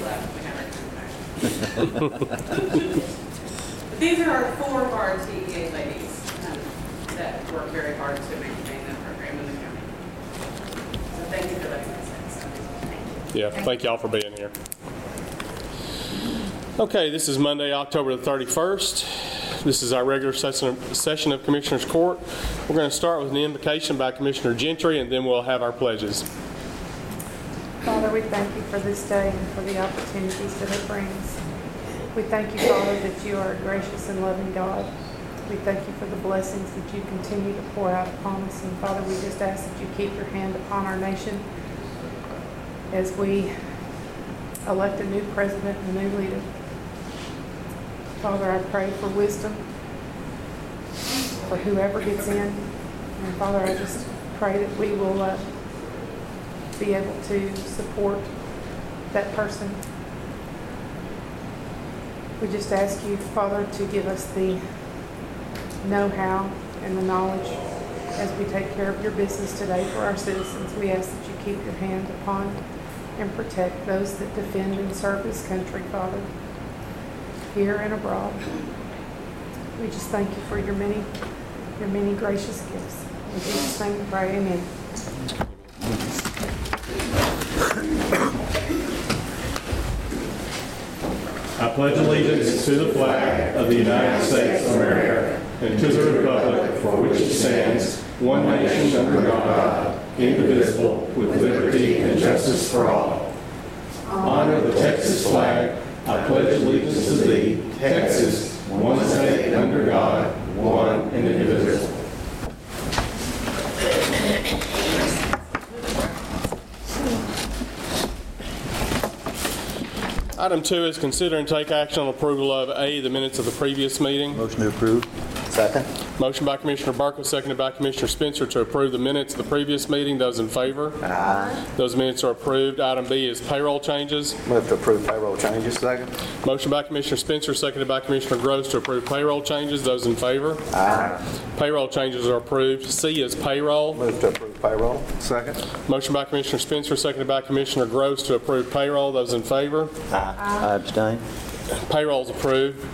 left. We have our time. But these are 4 of our TEA ladies that work very hard to maintain that program in the county. So thank you for letting us say. Thank you. Yeah, thank y'all for being here. Okay, this is Monday, October the 31st. This is our regular session of Commissioners Court. We're going to start with an invocation by Commissioner Gentry, and then we'll have our pledges. Father, we thank you for this day and for the opportunities that it brings. We thank you, Father, that you are a gracious and loving God. We thank you for the blessings that you continue to pour out upon us. And Father, we just ask that you keep your hand upon our nation as we elect a new president and a new leader. Father, I pray for wisdom for whoever gets in. And Father, I just pray that we will be able to support that person. We just ask you, Father, to give us the know-how and the knowledge as we take care of your business today for our citizens. We ask that you keep your hand upon and protect those that defend and serve this country, Father, here and abroad. We just thank you for your many gracious gifts. In Jesus' name we pray, amen. I pledge allegiance to the flag of the United States of America and to the republic for which it stands, one nation under God, indivisible, with liberty and justice for all. Honor the Texas flag. I pledge allegiance to thee, Texas, one state under God, one and indivisible. Item 2 is consider and take action on approval of A, the minutes of the previous meeting. Motion to approve. Second. Motion by Commissioner Barkle, seconded by Commissioner Spencer to approve the minutes of the previous meeting. Those in favor? Aye. Those minutes are approved. Item B is payroll changes. Move to approve payroll changes. Second. Motion by Commissioner Spencer, seconded by Commissioner Gross to approve payroll changes. Those in favor? Aye. Payroll changes are approved. C is payroll. Move to approve payroll. Second. Motion by Commissioner Spencer, seconded by Commissioner Gross to approve payroll. Those in favor? Aye. I abstain. Payroll is approved.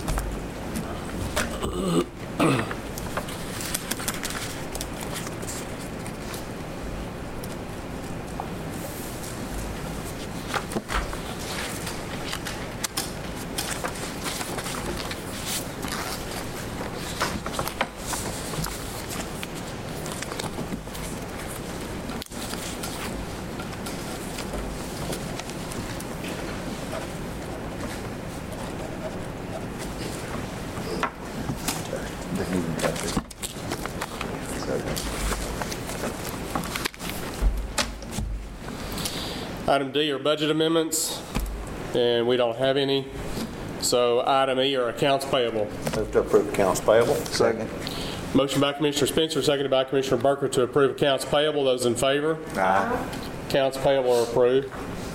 Item D are budget amendments, and we don't have any. So item E are accounts payable. Move to approve accounts payable. Second. Motion by Commissioner Spencer, seconded by Commissioner Barker to approve accounts payable. Those in favor? Aye. Accounts payable are approved.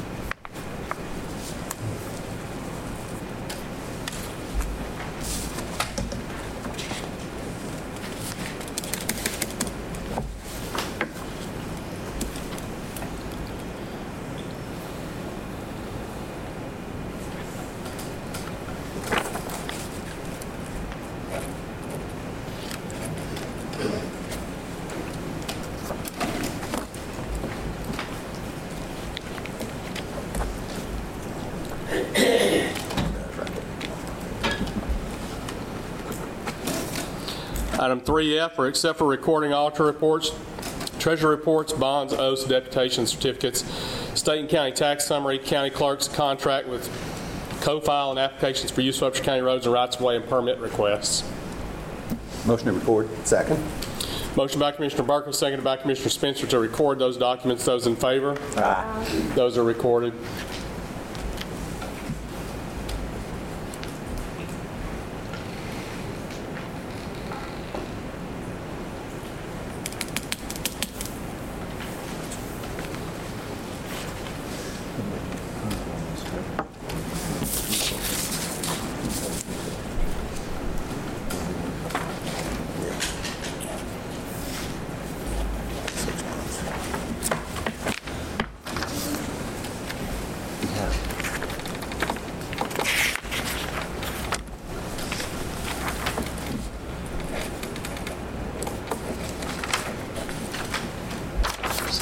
Item 3F are except for recording auditor reports, treasurer reports, bonds, oaths, deputation certificates, state and county tax summary, county clerk's contract with co-file and applications for use of Upshur County roads and rights-of-way and permit requests. Motion to record. Second. Motion by Commissioner Barker, seconded by Commissioner Spencer to record those documents. Those in favor? Aye. Those are recorded.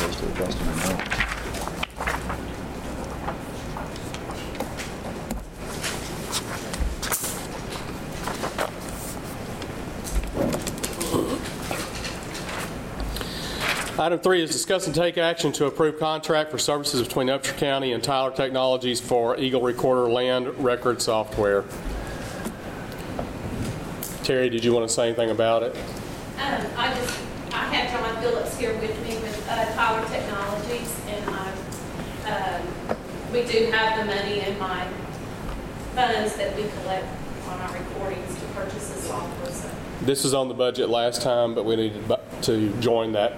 Goes to the best of my knowledge. Item 3 is discuss and take action to approve contract for services between Upshur County and Tyler Technologies for Eagle Recorder land record software. Terry, did you want to say anything about it? I have John Phillips here with me with Tyler Technologies, and we do have the money in my funds that we collect on our recordings to purchase the software. So This was on the budget last time, but we needed to join that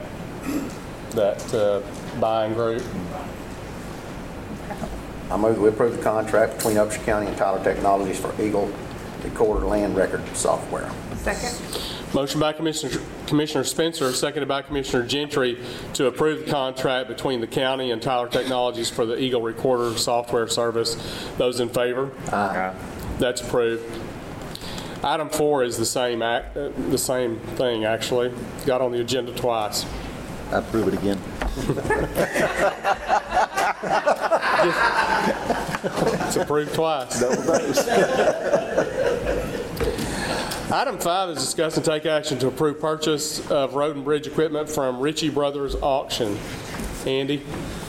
buying group. I move we approve the contract between Upshur County and Tyler Technologies for Eagle Recorder land record software. Second. Motion by Commissioner Spencer, seconded by Commissioner Gentry to approve the contract between the county and Tyler Technologies for the Eagle Recorder software service. Those in favor? Aye. That's approved. Item 4 is the same thing, actually. Got on the agenda twice. I approve it again. It's approved twice. Item 5 is discuss and take action to approve purchase of road and bridge equipment from Ritchie Brothers Auction. Andy?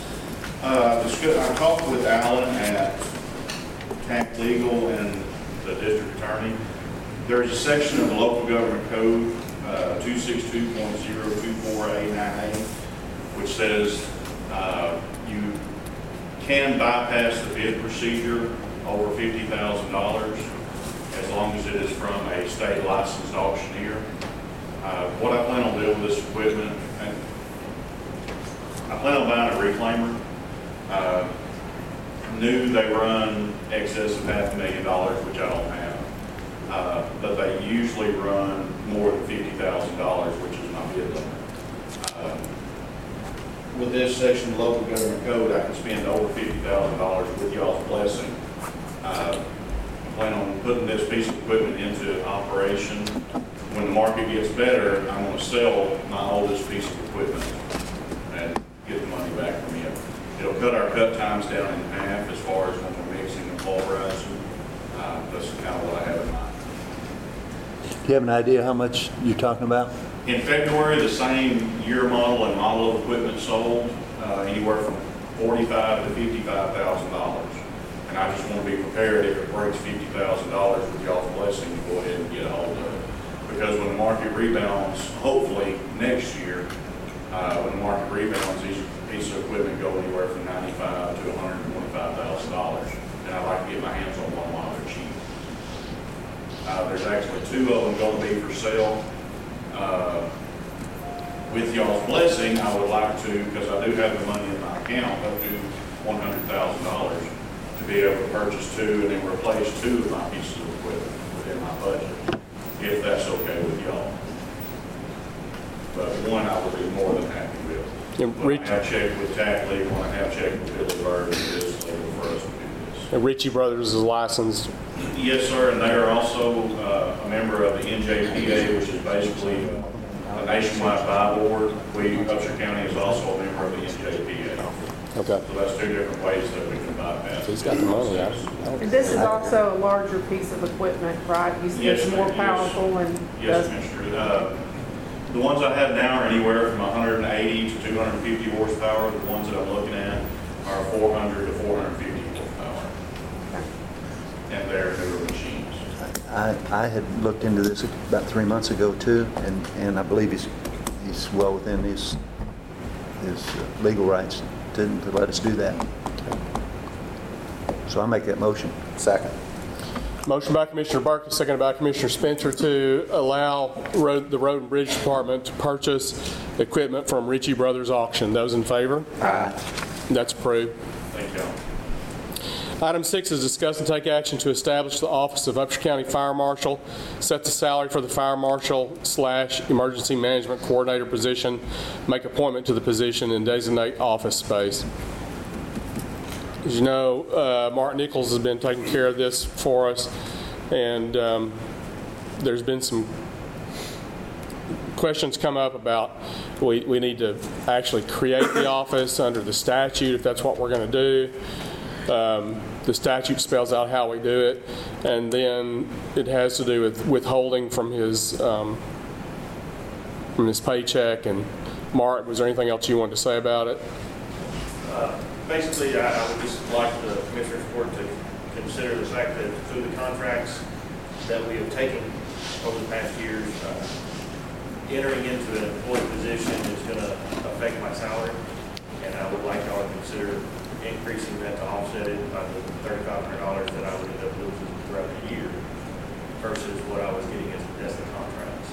I talked with Alan at Tax Legal and the district attorney. There's a section of the local government code, 262.024A9A, which says you can bypass the bid procedure over $50,000 as long as it is from a state licensed auctioneer. What I plan on doing with this equipment, and I plan on buying a reclaimer. New, they run excess of $500,000, which I don't have. But they usually run more than $50,000, which is my bid limit. With this section of local government code, I can spend over $50,000 with y'all's blessing. I plan on putting this piece of equipment into operation. When the market gets better, I'm going to sell my oldest piece of equipment and get the money back from you. It'll cut our cut times down in half as far as when we're mixing and pulverizing. That's kind of what I have in mind. Do you have an idea how much you're talking about? In February, the same year model and model of equipment sold anywhere from $45,000 to $55,000. And I just want to be prepared if it breaks $50,000 with y'all's blessing to go ahead and get a hold of it. Because when the market rebounds, hopefully next year, when the market rebounds, these pieces of equipment go anywhere from $95,000 to $125,000. And I'd like to get my hands on one while they're cheap. There's actually 2 of them going to be for sale. With y'all's blessing, I would like to, because I do have the money in my account, up to $100,000 to be able to purchase 2 and then replace 2 of my pieces of equipment within my budget, if that's okay with y'all. But one I would be more than happy with. When I have checked with Tax Legal, when I have checked with Billy Bird, it is legal for us to do this. And Ritchie Brothers is licensed. Yes, sir, and they are also a member of the NJPA, which is basically a nationwide buy board. Upshur County is also a member of the NJPA. Okay. So that's 2 different ways that we can bypass. He's got the money, yeah. And this is also a larger piece of equipment, right? You said Yes, it's more ma'am, yes. powerful and Yes, does. Commissioner. The ones I have now are anywhere from 180 to 250 horsepower. The ones that I'm looking at are 400 to 450 horsepower. Okay. And they're newer machines. I had looked into this about 3 months ago too, and I believe he's well within his legal rights to let us do that. So I make that motion. Second. Motion by Commissioner Burke, seconded by Commissioner Spencer to allow the Road and Bridge Department to purchase equipment from Ritchie Brothers Auction. Those in favor? Aye. That's approved. Thank y'all. Item 6 is discuss and take action to establish the office of Upshur County Fire Marshal, set the salary for the Fire Marshal / Emergency Management Coordinator position, make appointment to the position, and designate office space. As you know, Mark Nichols has been taking care of this for us, and there's been some questions come up about we need to actually create the office under the statute if that's what we're going to do. The statute spells out how we do it, and then it has to do with withholding from his paycheck. And Mark, was there anything else you wanted to say about it? Basically, I would just like the Commissioner's Court to consider the fact that through the contracts that we have taken over the past years, entering into an employee position is going to affect my salary, and I would like y'all to consider increasing that to offset it by the $3,500 that I would end up losing throughout the year versus what I was getting as the contracts.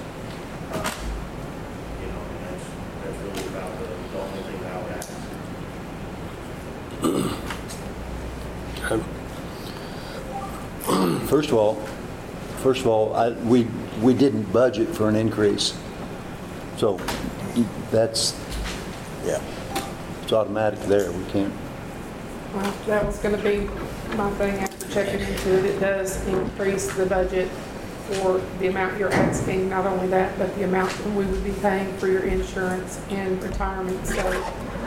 And that's really about the only thing that I would ask. First of all, we didn't budget for an increase, so that's, Yeah. it's automatic there. We can't. Well, that was going to be my thing after checking into it. It does increase the budget for the amount you're asking. Not only that, but the amount that we would be paying for your insurance and retirement. So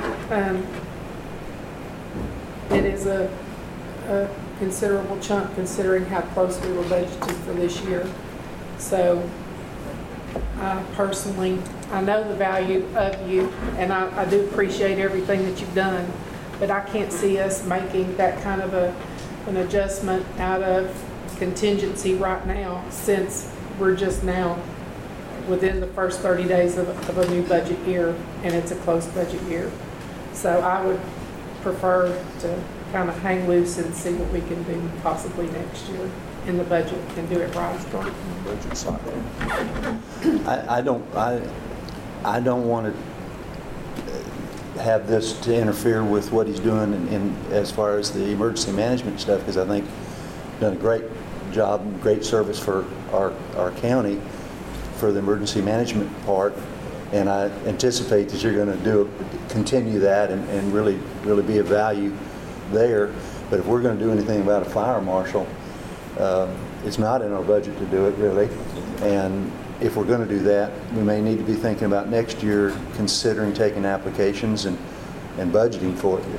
it is a considerable chunk considering how close we were budgeted for this year. So personally, I know the value of you, and I do appreciate everything that you've done, but I can't see us making that kind of an adjustment out of contingency right now, since we're just now within the first 30 days of a new budget year, and it's a close budget year. So I would prefer to kind of hang loose and see what we can do possibly next year in the budget and do it right. Budget cycle. I don't want to have this to interfere with what he's doing in as far as the emergency management stuff, because I think he's done a great job, great service for our county for the emergency management part, and I anticipate that you're going to continue that and really be of value there. But if we're going to do anything about a fire marshal, it's not in our budget to do it really, and if we're going to do that, we may need to be thinking about next year considering taking applications and budgeting for it. If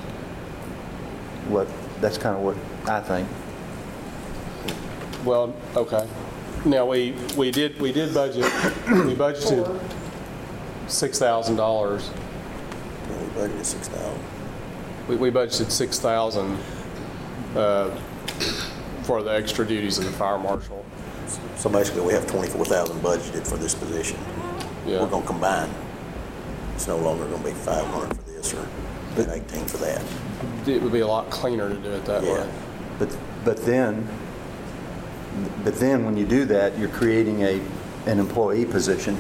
that's kind of what I think. Well, okay. Now we did budget. We budgeted $6,000. We budgeted $6,000. We budgeted $6,000 for the extra duties of the fire marshal. So basically, we have $24,000 budgeted for this position. Yeah. We're going to combine. It's no longer going to be $500 for this or $18 for that. It would be a lot cleaner to do it that way. But then when you do that, you're creating an employee position,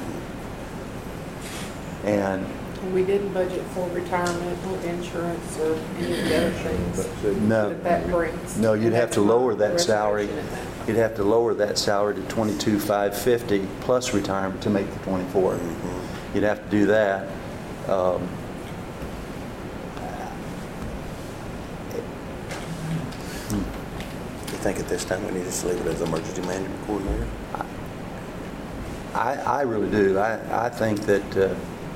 and We didn't budget for retirement or insurance or any of the other things no, that brings. no, you'd have to lower that salary. Reservation in that. You'd have to lower that salary to $22,550 plus retirement to make the 24. Mm-hmm. You'd have to do that. You think at this time we need to just leave it as emergency management coordinator? I really do. I think that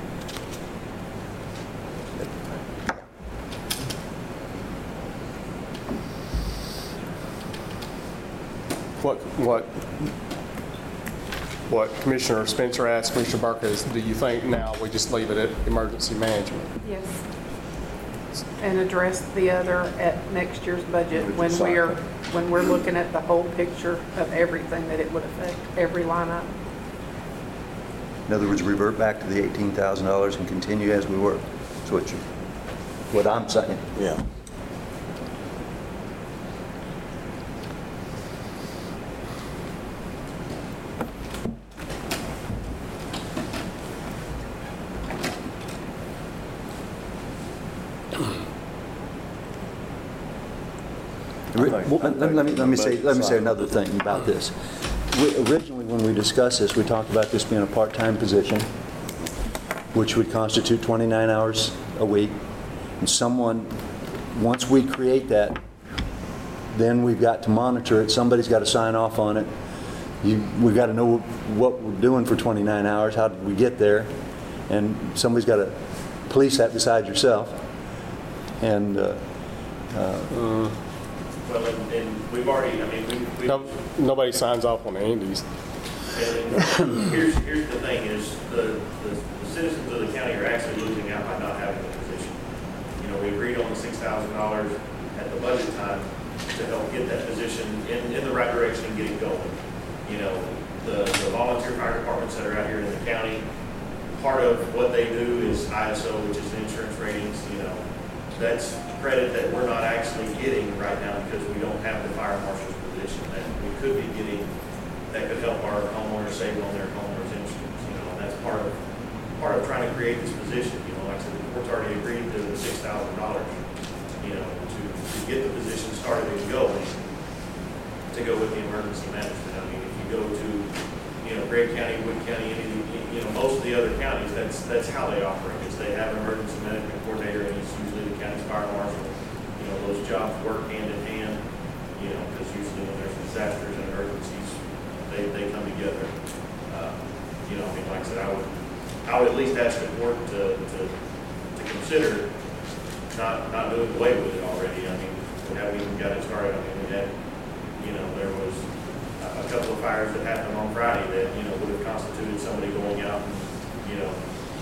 What Commissioner Spencer asked Commissioner Barker is, do you think now we just leave it at emergency management? Yes. And address the other at next year's budget when we're looking at the whole picture of everything that it would affect, every line item. in other words, revert back to the $18,000 and continue as we were. That's what I'm saying. Yeah. Let me say another thing about this. Originally, when we discussed this, we talked about this being a part-time position, which would constitute 29 hours a week. And once we create that, then we've got to monitor it. Somebody's got to sign off on it. we've got to know what we're doing for 29 hours, how did we get there, and somebody's got to police that besides yourself. And Well, and we've already, I mean, we've Nobody signs off on Andy's. and here's the thing is the citizens of the county are actually losing out by not having the position. You know, we agreed on the $6,000 at the budget time to help get that position in the right direction and get it going. You know, the volunteer fire departments that are out here in the county, part of what they do is ISO, which is insurance ratings. You know, that's credit that we're not actually getting right now because we don't have the fire marshal's position that we could be getting that could help our homeowners save on their homeowners insurance. You know, and that's part of trying to create this position. You know, like I said, the board's already agreed to the $6,000. You know, to get the position started and going, to go with the emergency management. I mean, if you go to, you know, Gregg County, Wood County, any of the, you know, most of the other counties, that's how they operate. Is they have an emergency management coordinator, and it's usually the county's fire marshal. You know, those jobs work hand in hand. You know, because usually when there's disasters and emergencies, they come together. You know, I mean, like I said, I would at least ask the board to consider not doing away with it already. I mean, we haven't even got it started. I mean, we had, you know, there was a couple of fires that happened on Friday that, you know, would have constituted somebody going out and, you know,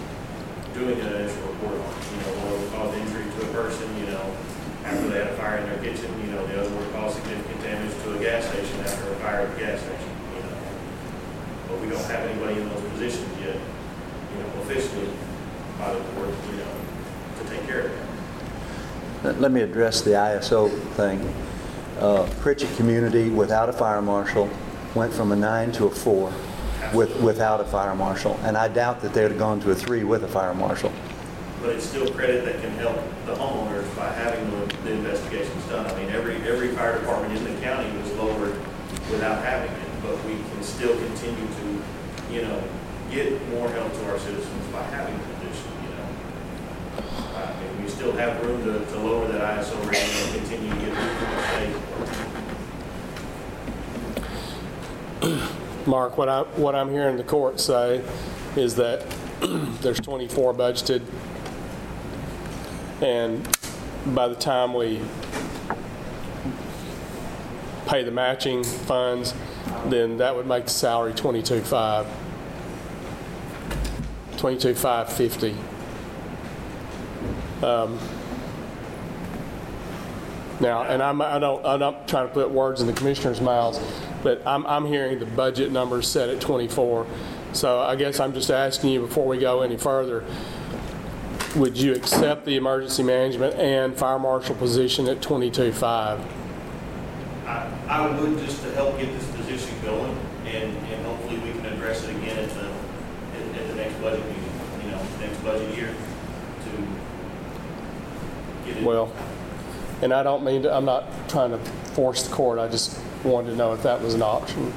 doing an initial report on. You know, one would cause injury to a person, you know, after they had a fire in their kitchen. You know, the other would cause significant damage to a gas station after a fire at the gas station, you know. But we don't have anybody in those positions yet, you know, officially by the board, you know, to take care of that. let me address the ISO thing. Pritchett community without a fire marshal went from a 9 to a 4 without a fire marshal, and I doubt that they'd have gone to a 3 with a fire marshal. But it's still credit that can help the homeowners by having the investigations done. I mean, every fire department in the county was lowered without having it, but we can still continue to, you know, get more help to our citizens by having the position, you know. I mean, we still have room to lower that ISO rating and continue to get people to stay. Mark, what I'm hearing the court say is that there's 24 budgeted, and by the time we pay the matching funds, then that would make the salary $22,550. Now, and I'm not trying to put words in the commissioner's mouths, but I'm hearing the budget numbers set at 24. So I guess I'm just asking you, before we go any further, would you accept the emergency management and fire marshal position at 22.5? I would, just to help get this position going, and hopefully we can address it again at the next budget meeting, you know, next budget year, to get it. Well, and I don't mean to, I'm not trying to force the court, I just wanted to know if that was an option.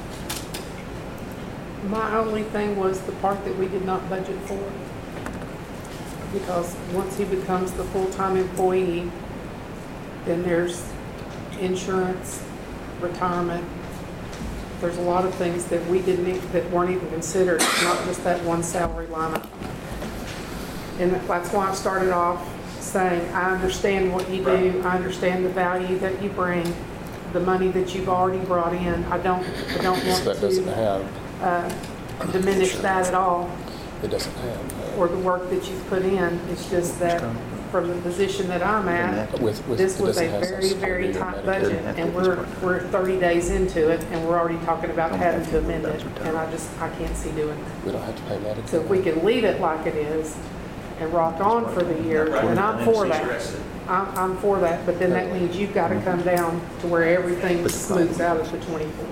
My only thing was the part that we did not budget for. Because once he becomes the full-time employee, then there's insurance, retirement. There's a lot of things that we that weren't even considered, not just that one salary line item. And that's why I started off saying, I understand what you do, I understand the value that you bring, the money that you've already brought in. I don't want So that doesn't have, diminish that at all, it doesn't have. or the work that you've put in. It's just that from the position that I'm at, this was a very, very tight budget, and we're 30 days into it, and we're already talking about having to amend it, and I can't see doing that. We don't have to pay medical. So if we can leave it like it is and rock on for the year, and I'm for that. I'm for that, but then that means you've got to come down to where everything smooths out at the 24.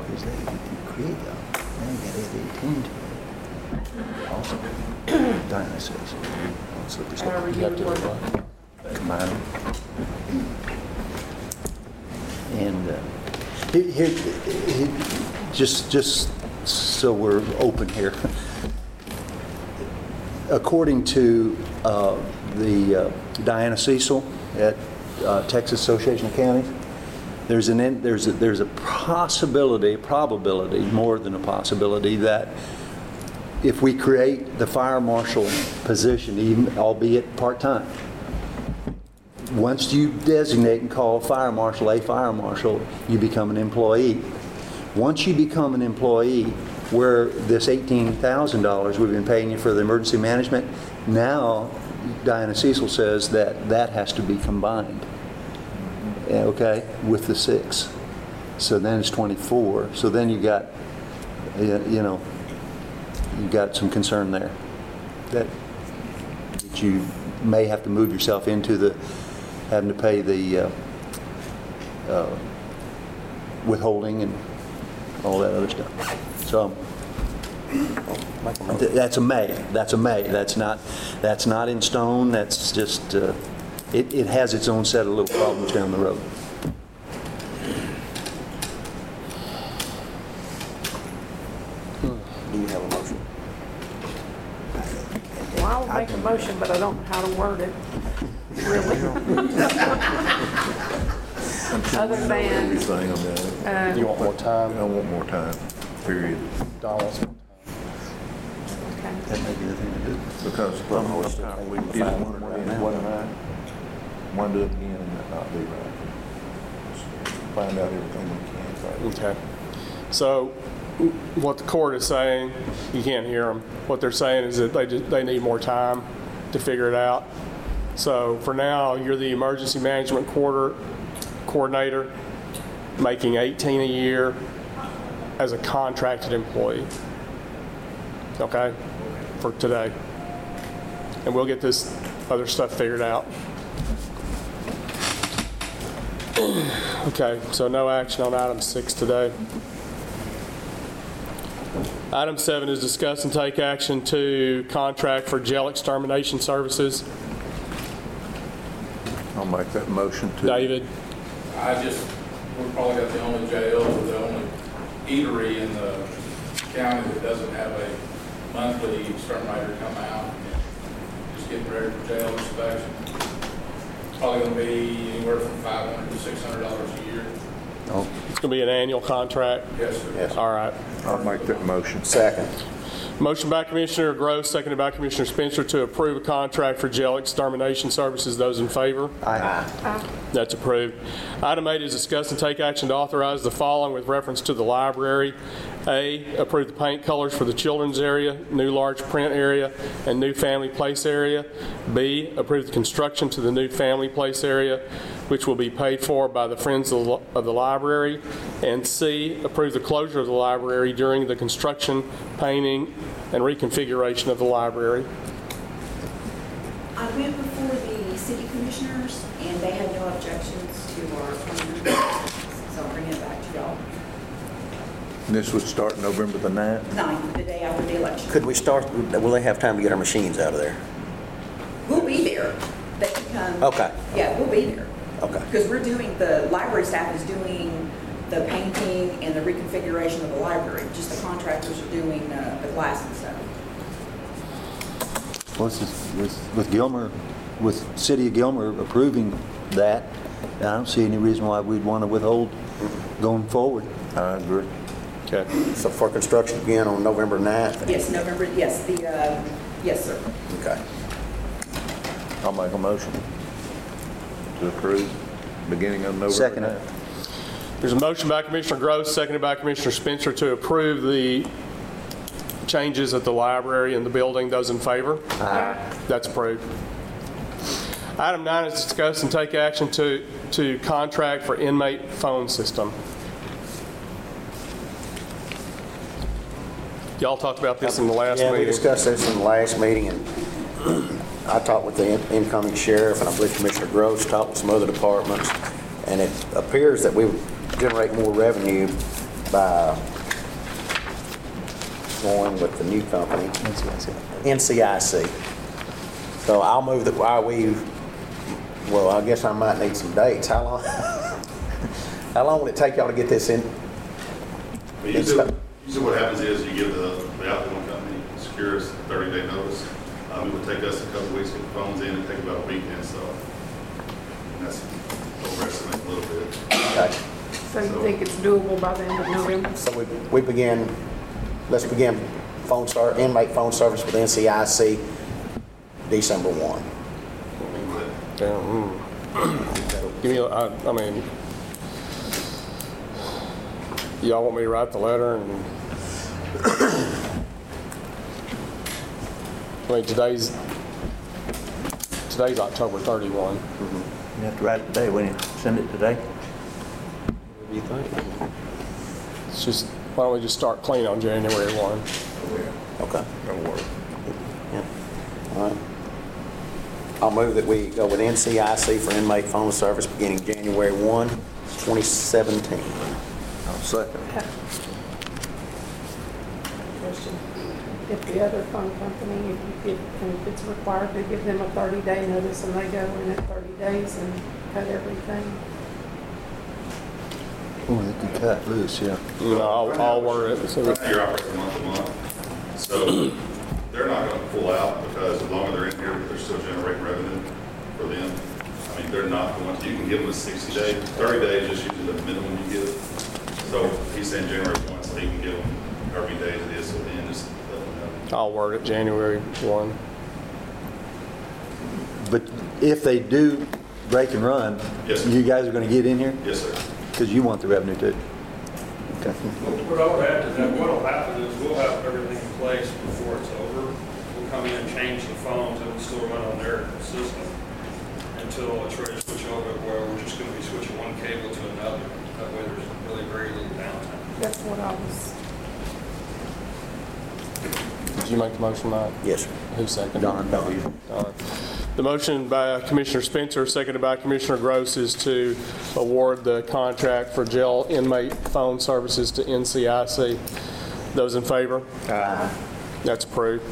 However you would work it. Combine them. And here, just so we're open here, according to the Diana Cecil at Texas Association of Counties, there's a probability, more than a possibility, that if we create the fire marshal position, even albeit part-time, once you designate and call a fire marshal, you become an employee. Once you become an employee, where this $18,000 we've been paying you for the emergency management, now Diana Cecil says that has to be combined, okay, with the 6. So then it's 24. So then you got, you got some concern there that you may have to move yourself into having to pay the withholding and all that other stuff. So that's a may. That's not in stone. That's just it has its own set of little problems down the road. Do you have a motion? Well, I'll make a motion, but I don't know how to word it, really. Other than, You want more time? I want more time, period. Dollars. okay. That may be the thing to do. Because sometimes we did one and it wasn't right. One do it again and that not be right. Find out everything we can. Okay. So what the court is saying, you can't hear them. What they're saying is that they need more time to figure it out. So for now, you're the emergency management coordinator, making $18,000 a year as a contracted employee. Okay, for today, and we'll get this other stuff figured out. Okay, so no action on item 6 today. Item 7 is discuss and take action to contract for jail extermination services. I'll make that motion to. David, we're probably got the only jail, or the only eatery in the county that doesn't have a monthly exterminator come out. Just getting ready for jail inspection. Probably going to be anywhere from $500 to $600 a year. Oh, it's going to be an annual contract. Yes, sir. Yes. All right. I'll make that motion. Second. Motion by Commissioner Gross, seconded by Commissioner Spencer to approve a contract for jail extermination services. Those in favor? Aye. That's approved. Item 8 is discuss and take action to authorize the following with reference to the library. A, approve the paint colors for the children's area, new large print area, and new family place area. B, approve the construction to the new family place area, which will be paid for by the Friends of the Library. And C, approve the closure of the library during the construction, painting, and reconfiguration of the library. I went before the city commissioners, and they had no objections to our plan, so I'll bring it back to y'all. This would start November the 9th. 9th, the day after the election. Could we start, will they have time to get our machines out of there? We'll be there. They can come. Okay. Yeah, we'll be there. Okay. Because the library staff is doing the painting and the reconfiguration of the library. Just the contractors are doing the glass and stuff. well, with Gilmer, with City of Gilmer approving that, I don't see any reason why we'd want to withhold going forward. I agree. Okay. So for construction again on November 9th? Yes, November, yes, yes, sir. Okay. I'll make a motion to approve beginning of November Second. 9th. There's a motion by Commissioner Gross, seconded by Commissioner Spencer to approve the changes at the library and the building. Those in favor? Aye. That's approved. Item 9 is discuss and take action to contract for inmate phone system. Y'all talked about this in the last Yeah, we meeting. discussed this in the last meeting, and I talked with the incoming sheriff, and I believe Commissioner Gross talked with some other departments, and it appears that we would generate more revenue by going with the new company, NCIC. So I'll move that while I guess I might need some dates. How long will it take y'all to get this in? Usually what happens is you give the outgoing company, Securus, 30-day notice. It would take us a couple of weeks to get the phones in and take about a week to install. And that's overestimating a little bit. Okay. So you think it's doable by the end of November? So we begin, let's begin inmate phone service with NCIC December 1. Give me, I mean, y'all want me to write the letter and, I mean, today's October 31. You have to write it today, when you send it today? What do you think? It's just, why don't we just start clean on January 1? Okay. That'll work. Yeah. All right. I'll move that we go with NCIC for inmate phone service beginning January 1, 2017. I'll second. Question. If the other phone company, if it's required to give them a 30-day notice and they go in at 30 days and cut everything. Oh, they can cut loose, yeah. No, I'll word it. So Right now, you're operating month to month, so they're not gonna pull out because as long as they're in here, they're still generating revenue for them. I mean, they're not going to, you can give them a 60 day, 30 days is usually the minimum you give. So he's saying January 1, so he can give them however many days it is, so then just let them know. I'll word it January 1. But if they do break and run, Yes, sir. you guys are going to get in here? Yes, sir. Because you want the revenue too. Okay. What I'll add to that, what'll happen is we'll have everything in place before it's over. We'll come in and change the phones and we'll still run on their system until it's ready to switch over, where we're just going to be switching one cable to another. That way there's really very little downtime. That's what I was, Did you make the motion, Mike? Yes, sir. Who seconded? Don. Don. The motion by Commissioner Spencer, seconded by Commissioner Gross, is to award the contract for jail inmate phone services to NCIC. Those in favor? Aye. That's approved.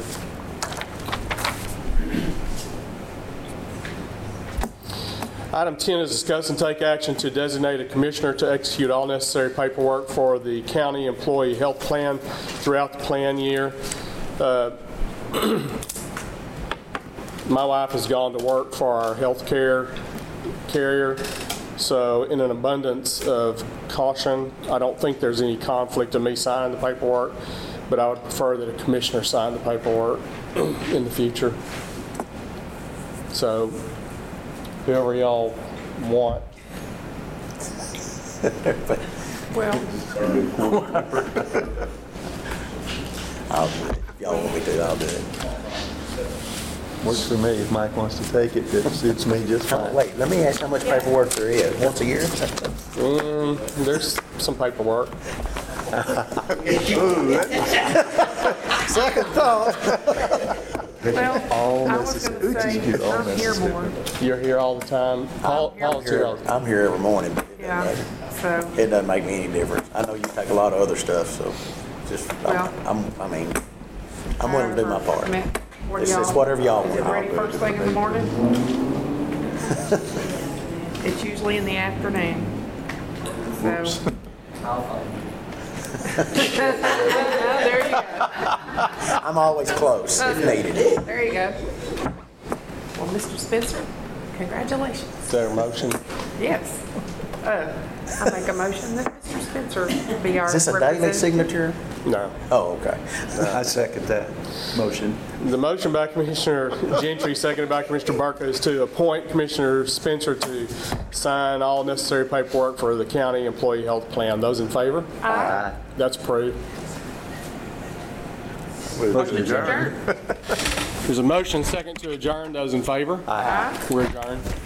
Item 10 is discuss and take action to designate a commissioner to execute all necessary paperwork for the county employee health plan throughout the plan year. My wife has gone to work for our health care carrier, so in an abundance of caution, I don't think there's any conflict of me signing the paperwork, but I would prefer that a commissioner sign the paperwork in the future. So whoever y'all want. well, I'll do it. If y'all want me to, I'll do it. Works for me. If Mike wants to take it, it suits me just fine. Wait, let me ask how much paperwork there is. Once a year? There's some paperwork. Second thought. well, I was going to say, I'm here more. You're here all the time. Paul's here all the time. I'm here every morning. But Yeah, so, it doesn't make me any difference. I know you take a lot of other stuff, so just, I'm willing to do my part. It's whatever y'all want. Is it ready first thing in the morning? It's usually in the afternoon. So. There you go. I'm always close if needed. There you go. Well, Mr. Spencer, congratulations. Is there a motion? Yes. I make a motion that Mr. Spencer be our Is this a daily representative. signature? No. Oh, okay. I second that motion. The motion by Commissioner Gentry, seconded by Commissioner Barker, is to appoint Commissioner Spencer to sign all necessary paperwork for the county employee health plan. Those in favor? Aye. That's approved. Motion adjourned. There's a motion second to adjourn. Those in favor? Aye. We're adjourned.